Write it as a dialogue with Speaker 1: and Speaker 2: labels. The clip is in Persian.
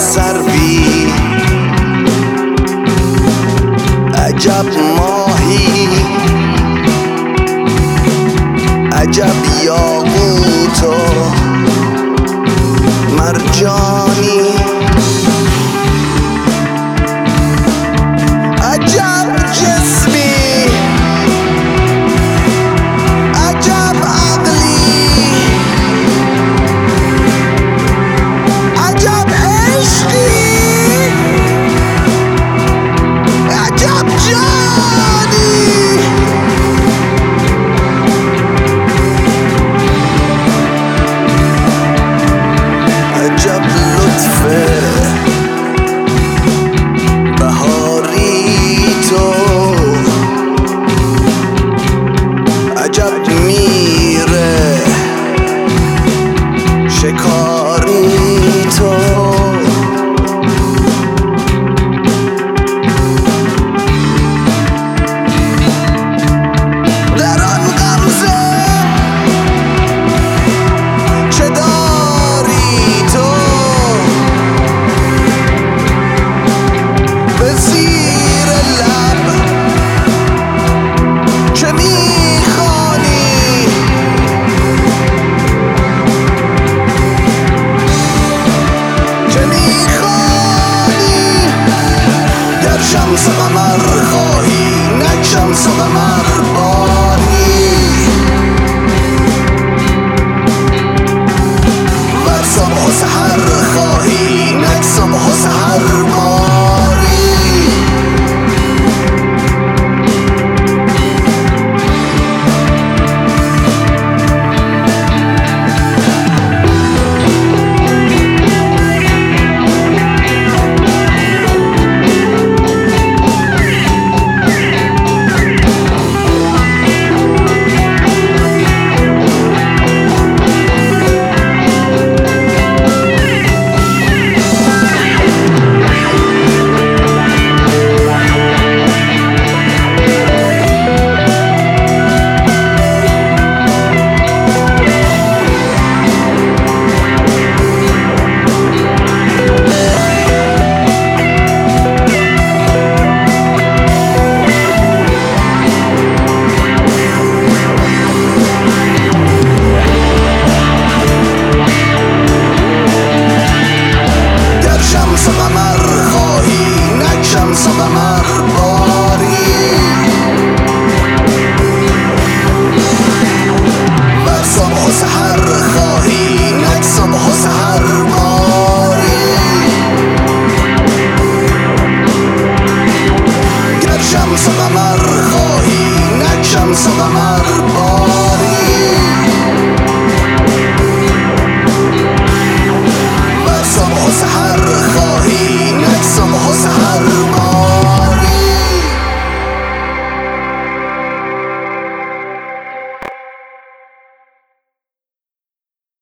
Speaker 1: سروی، عجب ماهی، عجب یاقوت و مرجانی، عجب جسمی، عجب عقلی، عجب عشقی، عجب جانی. عجب لطف بهاری تو، عجب میره شکاری تو، در آن غمزه چه داری تو، به زیر لب چه میخوانی، چه میخوانی. گر شمس و قمر خواهی نک شمس و قمر باری، ور صبح و سحر خواهی نک صبح و سحر باری. شمس و قمر خواهی نک شمس و قمر باری، ور صبح و سحر خواهی نک صبح و سحر باری. گر شمس و قمر خواهی نک شمس و قمر باری.